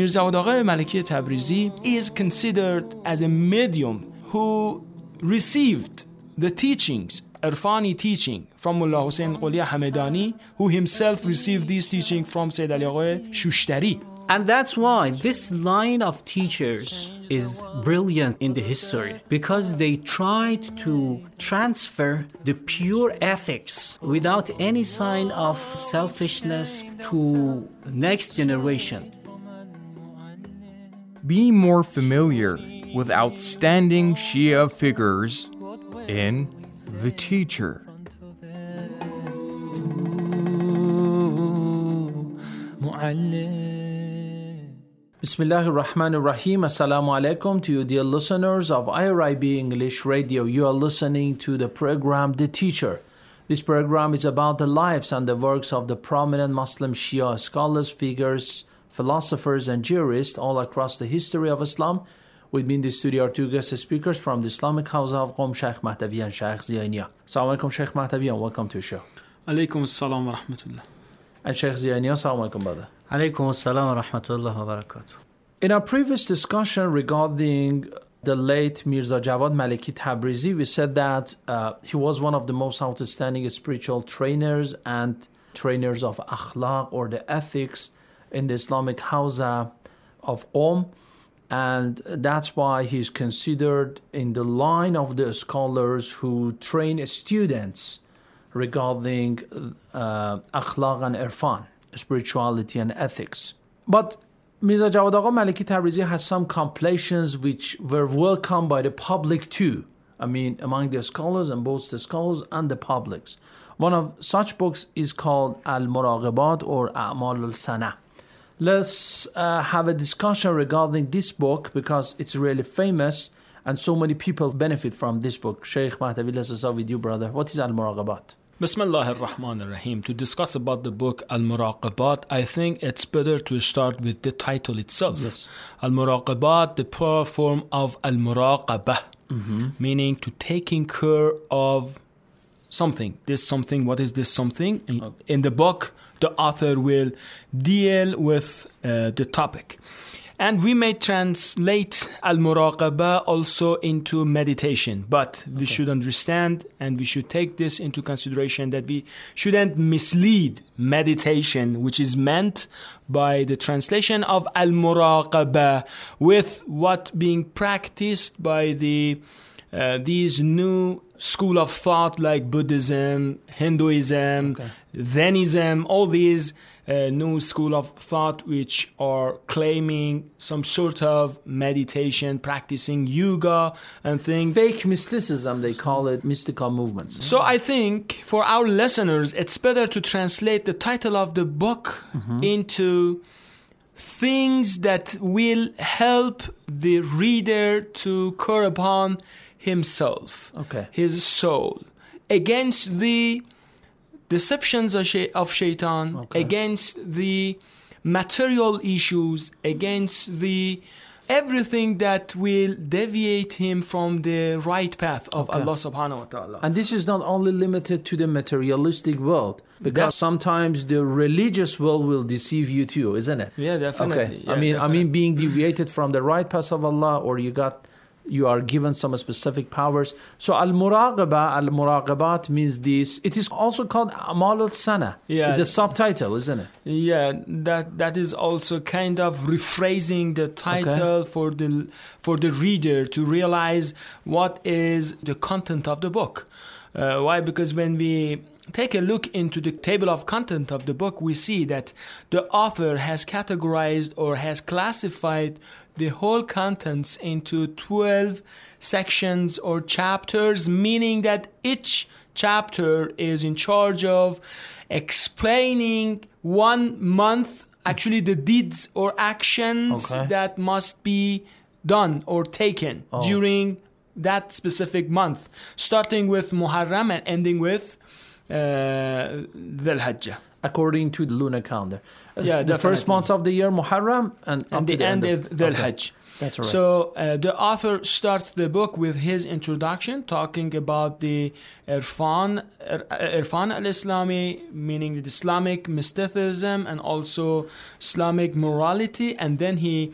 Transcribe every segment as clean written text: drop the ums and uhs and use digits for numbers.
Mirza Jawad Agha Maliki Tabrizi is considered as a medium who received the teachings, Irfani teaching from Mullah Hussein Quli Hamedani, who himself received these teachings from Sayyid Ali Agha Shushtari. And that's why this line of teachers is brilliant in the history, because they tried to transfer the pure ethics without any sign of selfishness to next generation. Be more familiar with outstanding Shia figures in The Teacher. Bismillahir Rahmanir Rahim. Assalamu alaikum to you, dear listeners of IRIB English Radio. You are listening to the program The Teacher. This program is about the lives and the works of the prominent Muslim Shia scholars, figures, philosophers, and jurists all across the history of Islam. With me in the studio are two guest speakers from the Islamic House of Qom, Sheikh Mahdavi and Sheikh Ziania. Assalamu alaikum, Sheikh Mahdavi, and welcome to the show. Alaikum assalam wa rahmatullah. And Sheikh Ziania, assalamu alaikum, brother. Alaykum assalam wa rahmatullah wa barakatuh. In our previous discussion regarding the late Mirza Jawad Maliki Tabrizi, we said that he was one of the most outstanding spiritual trainers and trainers of akhlaq or the ethics in the Islamic Hawza of Qom. And that's why he's considered in the line of the scholars who train students regarding akhlaq and irfan, spirituality and ethics. But Mirza Jawad Agha Maliki Tabrizi has some compilations which were welcomed by the public too. I mean, among the scholars and both the scholars and the publics. One of such books is called Al-Muraqabat or A'mal al-Sana. Let's have a discussion regarding this book because it's really famous and so many people benefit from this book. Sheikh Mahdavi, let's start with you, brother. What is Al-Muraqabat? Bismillahir Rahmanir Rahim. To discuss about the book Al-Muraqabat, I think it's better to start with the title itself. Yes. Al-Muraqabat, the plural form of Al-Muraqabah, meaning to taking care of something. This something, what is this something? In the book, the author will deal with the topic. And we may translate Al-Muraqabah also into meditation. But we should understand and we should take this into consideration that we shouldn't mislead meditation, which is meant by the translation of Al-Muraqabah, with what being practiced by these new school of thought like Buddhism, Hinduism, Zennism, all these new school of thought which are claiming some sort of meditation, practicing yoga and things. Fake mysticism, they call it, mystical movements. So I think for our listeners, it's better to translate the title of the book into things that will help the reader to care upon himself, his soul, against the deceptions of shaitan, against the material issues, against the everything that will deviate him from the right path of Allah subhanahu wa ta'ala. And this is not only limited to the materialistic world, because sometimes the religious world will deceive you too, isn't it? Yeah, definitely. Yeah, I mean being deviated from the right path of Allah, or you are given some specific powers. So Al-Muraqabat means this. It is also called A'mal al-Sana. Yeah. It's a subtitle, isn't it? Yeah, that is also kind of rephrasing the title for the reader to realize what is the content of the book. Why? Because when we take a look into the table of content of the book, we see that the author has categorized or has classified the whole contents into 12 sections or chapters, meaning that each chapter is in charge of explaining 1 month, actually the deeds or actions that must be done or taken during that specific month, starting with Muharram and ending with Dhul Hijjah. According to the lunar calendar. Yeah, the first definitely. months of the year, Muharram, and up to the end of Dhul okay. Hajj. That's right. So the author starts the book with his introduction, talking about the Irfan al-Islami, meaning the Islamic mysticism and also Islamic morality, and then he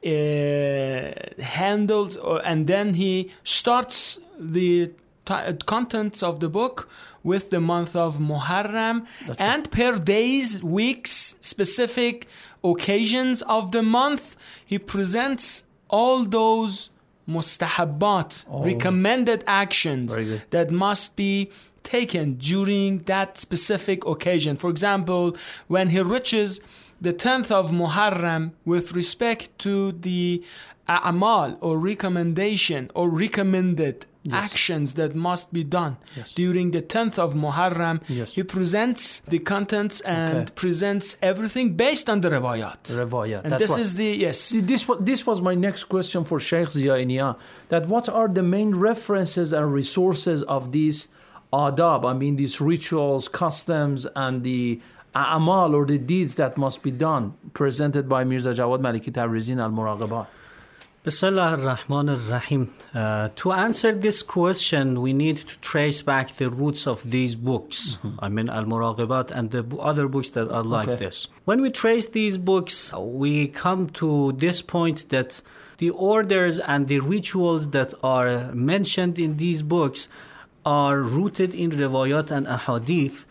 and then he starts the contents of the book with the month of Muharram, and per days, weeks, specific occasions of the month, he presents all those mustahabbat, recommended actions that must be taken during that specific occasion. For example, when he reaches the 10th of Muharram with respect to the a'mal or recommendation or recommended actions that must be done during the 10th of Muharram, he presents the contents and presents everything based on the riwayat. And that's this right. is the This was my next question for Sheikh Ziya, that what are the main references and resources of these adab, I mean these rituals, customs, and the a'mal or the deeds that must be done, presented by Mirza Jawad Maliki Tabrizi in Al-Muraqabat? Bismillah ar-Rahman ar-Rahim. To answer this question, we need to trace back the roots of these books. I mean, Al-Muraqabat and the other books that are like this. When we trace these books, we come to this point that the orders and the rituals that are mentioned in these books are rooted in riwayat and ahadith.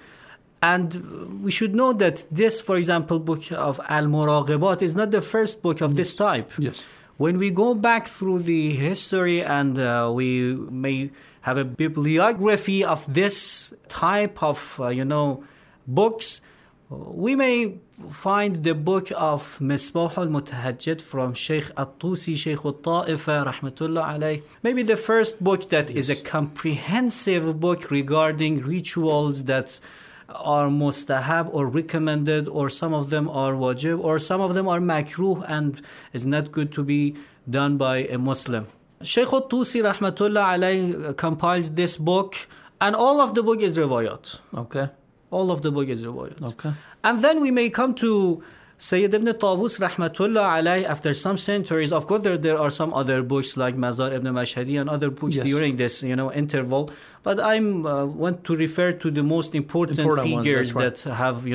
And we should know that this, for example, book of Al-Muraqabat is not the first book of this type. Yes. When we go back through the history and we may have a bibliography of this type of, books, we may find the book of Misbah al-Mutahajjid from Sheikh At-Tusi, Sheikh Al-Ta'ifa, rahmatullah alayh. Maybe the first book that is a comprehensive book regarding rituals that are mustahab or recommended, or some of them are wajib, or some of them are makruh and is not good to be done by a Muslim. Shaykh Al-Tusi rahmatullah alayh compiles this book, and all of the book is riwayat. Okay. All of the book is riwayat. Okay. And then we may come to Sayyid ibn Tawus rahmatullah alayh after some centuries. Of course, there are some other books like Mazar ibn Mashhadi and other books during this interval. But I want to refer to the most important figures that have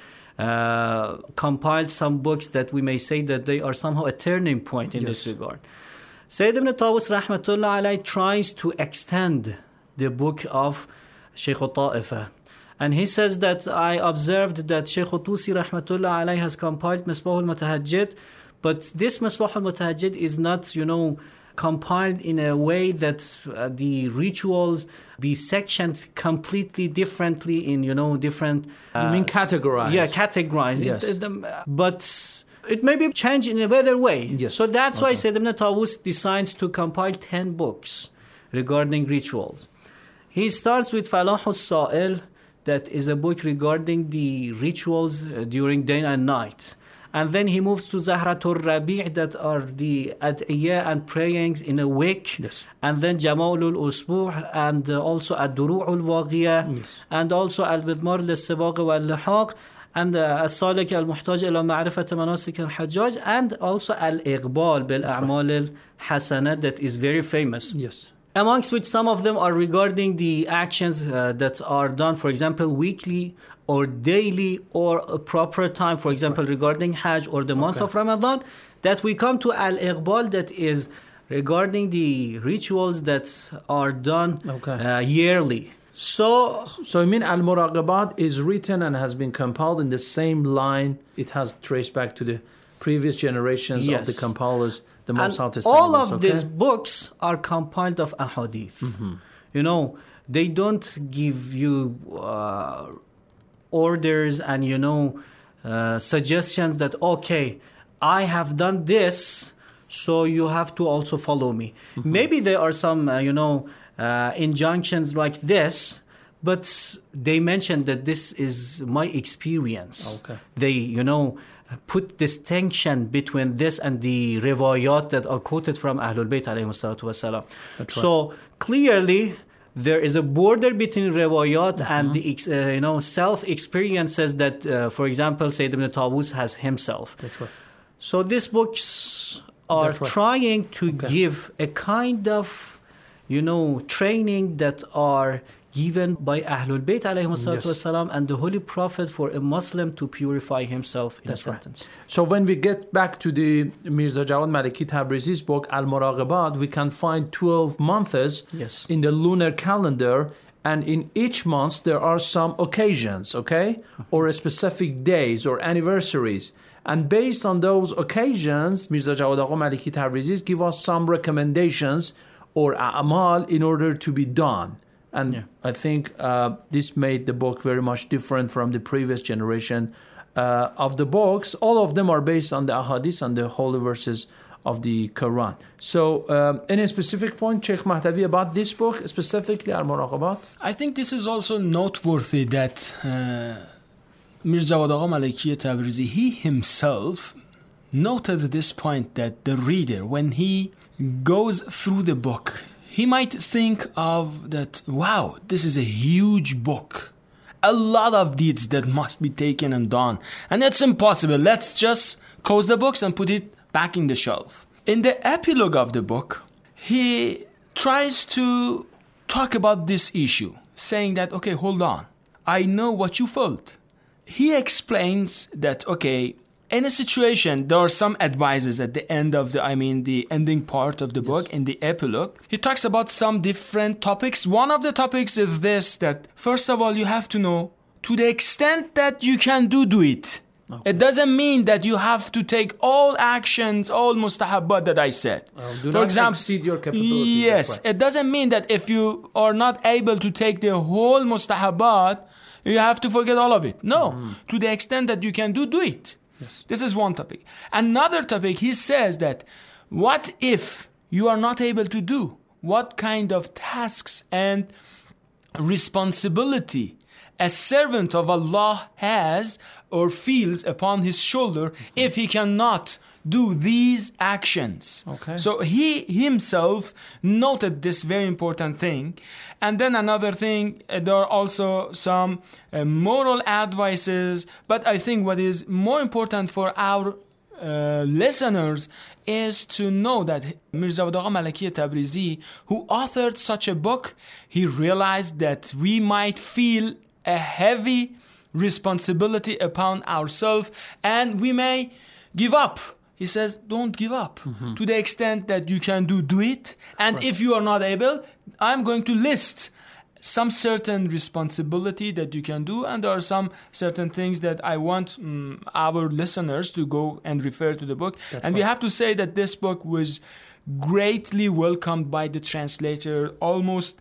compiled some books that we may say that they are somehow a turning point in this regard. Sayyid ibn Tawus rahmatullah alayh tries to extend the book of Shaykh Al-Ta'ifa. And he says that I observed that Shaykh Al-Tusi rahmatullah alayh has compiled Misbah al-Mutahajjid, but this Misbah al-Mutahajjid is not, compiled in a way that the rituals be sectioned completely differently in, different... you mean categorized? Yeah, categorized. Yes. But it may be changed in a better way. Yes. So that's why Sayyid ibn Tawus decides to compile 10 books regarding rituals. He starts with Falah al-Sa'il, that is a book regarding the rituals during day and night. And then he moves to Zahratul Rabi' that are the ad'iyah and prayings in a week. Yes. And then Jama'ul Usbu' and also Ad-Duru'ul Waghiyah. Yes. And also Al-Bidmar Lil-Sibaq wal-Lihaq. And As-Salik Al-Muhtaj ila Ma'rifat Manasik Al-Hajjaj. And also Al-Iqbal Bil-A'mal Al-Hasanat that is very famous. Yes. Amongst which some of them are regarding the actions that are done, for example, weekly or daily or a proper time, for example, regarding Hajj or the month of Ramadan, that we come to Al-Iqbal that is regarding the rituals that are done yearly. So I mean Al-Muraqabat is written and has been compiled in the same line. It has traced back to the previous generations of the compilers. The most all of these books are compiled of ahadith. They don't give you orders and suggestions that I have done this, so you have to also follow me. Maybe there are some injunctions like this, but they mention that this is my experience. They put distinction between this and the riwayat that are quoted from Ahlul Bayt alayhi salatu wasalam. So clearly there is a border between riwayat and the self-experiences that, for example, Sayyid ibn Tawus has himself. That's right. So these books are That's right. trying to give a kind of, training that are given by Ahlul Bayt ﷺ and the Holy Prophet for a Muslim to purify himself in That's a right. sentence. So when we get back to the Mirza Jawad Maliki Tabrizi's book, Al-Muraqabat, we can find 12 months Yes. in the lunar calendar, and in each month there are some occasions, okay? Or specific days or anniversaries. And based on those occasions, Mirza Jawad Agha Maliki Tabrizi give us some recommendations or a'mal in order to be done. And I think this made the book very much different from the previous generation of the books. All of them are based on the ahadith and the holy verses of the Quran. So any specific point, Sheikh Mahdavi, about this book, specifically Al-Muraqabat? I think this is also noteworthy that Mirza Jawad Agha Maliki Tabrizi, he himself noted this point that the reader, when he goes through the book, he might think of that, wow, this is a huge book. A lot of deeds that must be taken and done. And it's impossible. Let's just close the books and put it back in the shelf. In the epilogue of the book, he tries to talk about this issue, saying that, okay, hold on. I know what you felt. He explains that, okay, in a situation, there are some advices at the end of the ending part of the book, in the epilogue. He talks about some different topics. One of the topics is this, that first of all, you have to know, to the extent that you can do it. Okay. It doesn't mean that you have to take all actions, all mustahabbat that I said. Do not exceed your capabilities. Yes, it doesn't mean that if you are not able to take the whole mustahabbat, you have to forget all of it. No, to the extent that you can do it. Yes. This is one topic. Another topic, he says that what if you are not able to do? What kind of tasks and responsibility a servant of Allah has or feels upon his shoulder if he cannot do these actions. Okay. So he himself noted this very important thing. And then another thing, there are also some moral advices, but I think what is more important for our listeners is to know that Mirza Jawad Agha Maliki Tabrizi, who authored such a book, he realized that we might feel a heavy responsibility upon ourselves and we may give up. He says, don't give up. To the extent that you can do it. And if you are not able, I'm going to list some certain responsibility that you can do. And there are some certain things that I want our listeners to go and refer to the book. We have to say that this book was greatly welcomed by the translator. Almost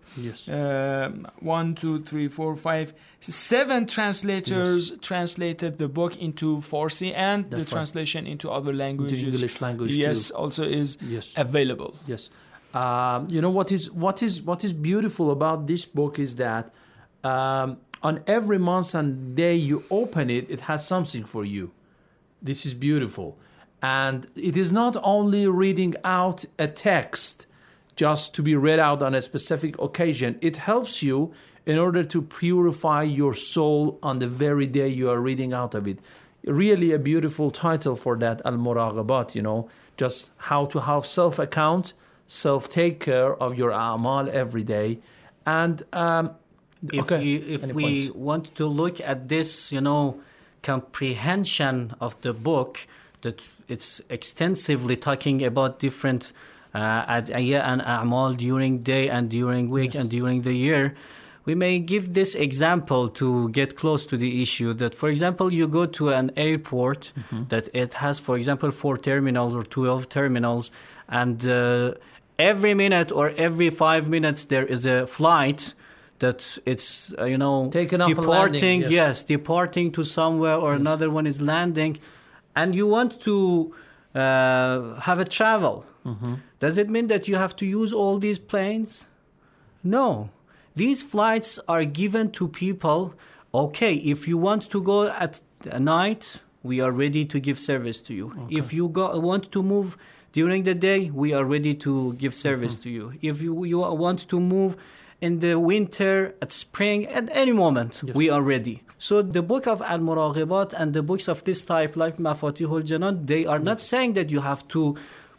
7 translators translated the book into Farsi, and the translation into other languages, into English language too. also is available. Yes. What is beautiful about this book is that on every month and day you open it, it has something for you. This is beautiful. And it is not only reading out a text just to be read out on a specific occasion. It helps you in order to purify your soul on the very day you are reading out of it. Really a beautiful title for that, Al-Muraqabat, just how to have self-account, self-take care of your a'mal every day. And if we want to look at this, comprehension of the book, that it's extensively talking about different ad'iyah and a'mal during day and during week and during the year. We may give this example to get close to the issue that, for example, you go to an airport that it has, for example, 4 terminals or 12 terminals, and every minute or every 5 minutes there is a flight that it's, taken off departing, and landing, departing to somewhere, or another one is landing, and you want to have a travel. Does it mean that you have to use all these planes? No. These flights are given to people. Okay, if you want to go at night, we are ready to give service to you. Okay. If you want to move during the day, we are ready to give service to you. If you want to move in the winter, at spring, at any moment, we are ready. So the book of Al-Muraghibat and the books of this type, like Mafatihul Janan, they are not saying that you have to,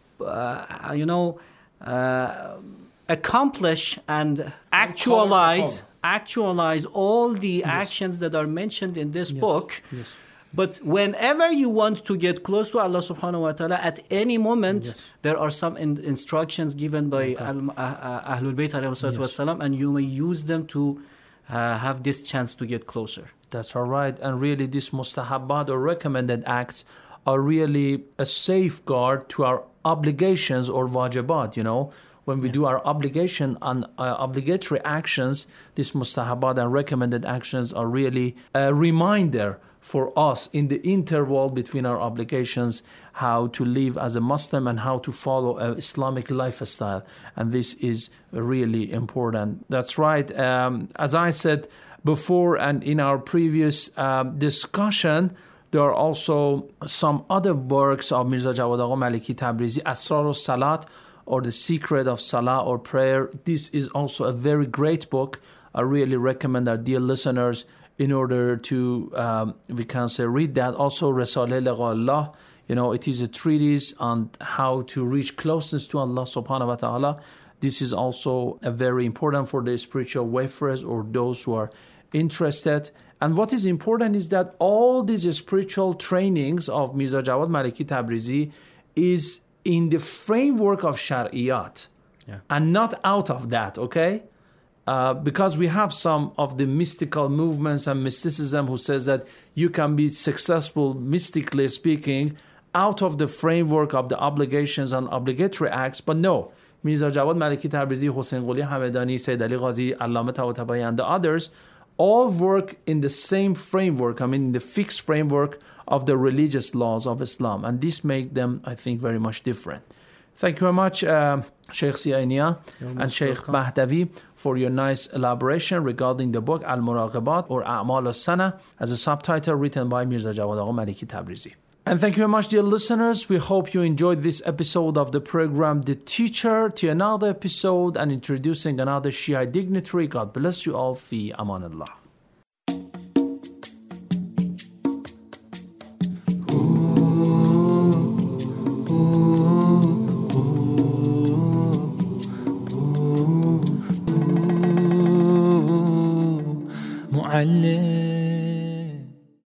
accomplish and actualize all the actions that are mentioned in this book. Yes. But whenever you want to get close to Allah subhanahu wa ta'ala, at any moment, there are some instructions given by Ahlul Bayt alayhi salatu wasalam, and you may use them to have this chance to get closer. That's all right. And really, these mustahabbat or recommended acts are really a safeguard to our obligations or wajibat, When we do our obligation and obligatory actions, these mustahabbat and recommended actions are really a reminder for us in the interval between our obligations, how to live as a Muslim and how to follow an Islamic lifestyle. And this is really important. That's right. As I said before and in our previous discussion, there are also some other works of Mirza Jawad Agha Maliki Tabrizi, Asrar al-Salat, or The Secret of Salah or Prayer. This is also a very great book. I really recommend our dear listeners in order to, read that. Also, Risalah Lagha Allah, it is a treatise on how to reach closeness to Allah subhanahu wa ta'ala. This is also a very important for the spiritual wayfarers or those who are interested. And what is important is that all these spiritual trainings of Mirza Jawad Maliki Tabrizi is in the framework of Shari'at and not out of that, okay? Because we have some of the mystical movements and mysticism who says that you can be successful, mystically speaking, out of the framework of the obligations and obligatory acts. But no, Mirza Jawad Maliki Tabrizi, Hossein Quli Hamedani, Sayyid Ali Ghazi, Allama Tabatabai, and the others all work in the same framework, in the fixed framework of the religious laws of Islam. And this makes them, I think, very much different. Thank you very much, Sheikh Siainia and Sheikh Mahdavi, for your nice elaboration regarding the book Al-Muraghibat or A'mal al-Sana as a subtitle written by Mirza Jawad Agha Maliki Tabrizi. And thank you very much, dear listeners. We hope you enjoyed this episode of the program The Teacher. To another episode and introducing another Shia dignitary. God bless you all. Fi amanallah.